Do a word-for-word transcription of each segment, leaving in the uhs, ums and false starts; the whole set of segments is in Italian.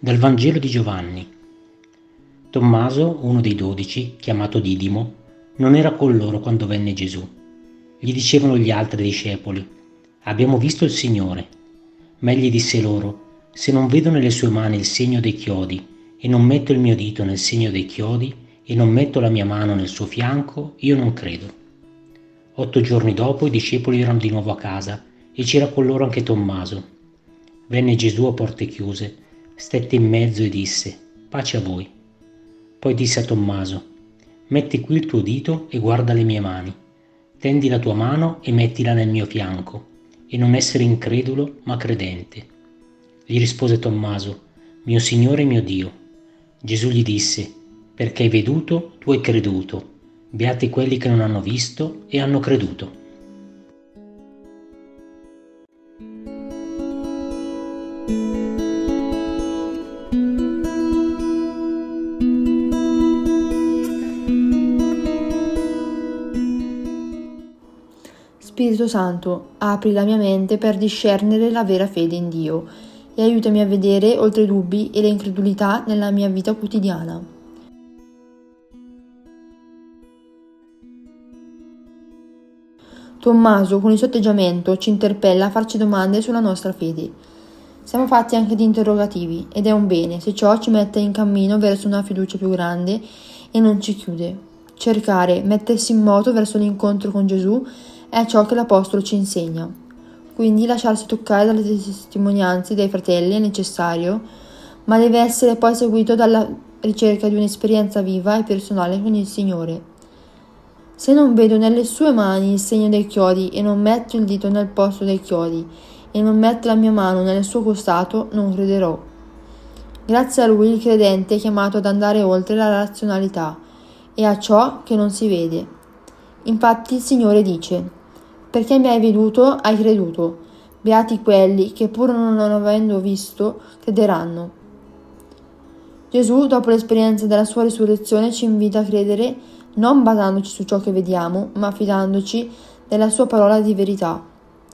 Dal Vangelo di Giovanni. Tommaso, uno dei dodici, chiamato Didimo, non era con loro quando venne Gesù. Gli dicevano gli altri discepoli: «Abbiamo visto il Signore». Ma egli disse loro: «Se non vedo nelle sue mani il segno dei chiodi, e non metto il mio dito nel segno dei chiodi, e non metto la mia mano nel suo fianco, io non credo». Otto giorni dopo i discepoli erano di nuovo a casa, e c'era con loro anche Tommaso. Venne Gesù a porte chiuse, stette in mezzo e disse: «Pace a voi». Poi disse a Tommaso: «Metti qui il tuo dito e guarda le mie mani. Tendi la tua mano e mettila nel mio fianco, e non essere incredulo ma credente». Gli rispose Tommaso: «Mio Signore e mio Dio». Gesù gli disse: «Perché hai veduto, tu hai creduto. Beati quelli che non hanno visto e hanno creduto». Spirito Santo, apri la mia mente per discernere la vera fede in Dio e aiutami a vedere oltre i dubbi e le incredulità nella mia vita quotidiana. Tommaso, con il suo atteggiamento, ci interpella a farci domande sulla nostra fede. Siamo fatti anche di interrogativi ed è un bene se ciò ci mette in cammino verso una fiducia più grande e non ci chiude. Cercare, mettersi in moto verso l'incontro con Gesù è ciò che l'Apostolo ci insegna. Quindi lasciarsi toccare dalle testimonianze dei fratelli è necessario, ma deve essere poi seguito dalla ricerca di un'esperienza viva e personale con il Signore. Se non vedo nelle sue mani il segno dei chiodi e non metto il dito nel posto dei chiodi e non metto la mia mano nel suo costato, non crederò. Grazie a lui il credente è chiamato ad andare oltre la razionalità e a ciò che non si vede. Infatti il Signore dice: «Perché mi hai veduto, hai creduto. Beati quelli che pur non avendo visto crederanno». Gesù, dopo l'esperienza della sua risurrezione, ci invita a credere non basandoci su ciò che vediamo, ma fidandoci della sua parola di verità.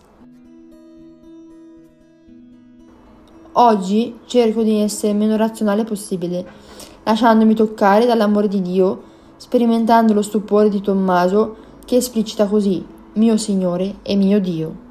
Oggi cerco di essere meno razionale possibile, lasciandomi toccare dall'amore di Dio, sperimentando lo stupore di Tommaso che esplicita così: «Mio Signore e mio Dio».